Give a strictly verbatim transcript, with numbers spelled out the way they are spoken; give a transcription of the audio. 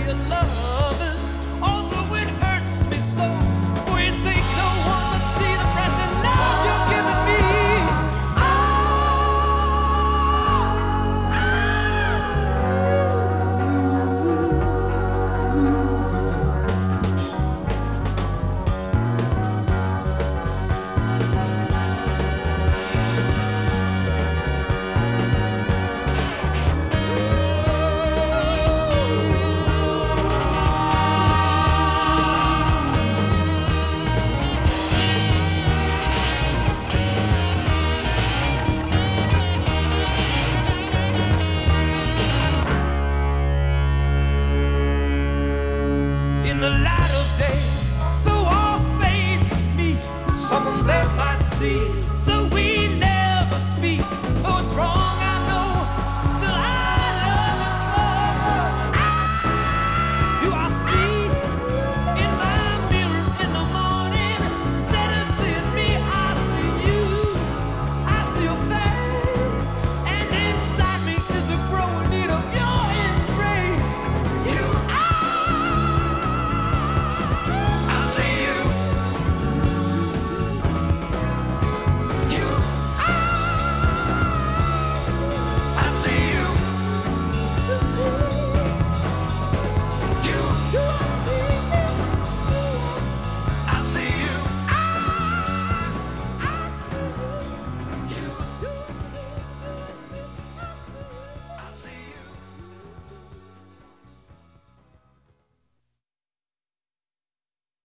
your love, although it hurts me so. For your sake, no one must see the price of love you're giving me. In the light of day, though all face me, someone there might see. So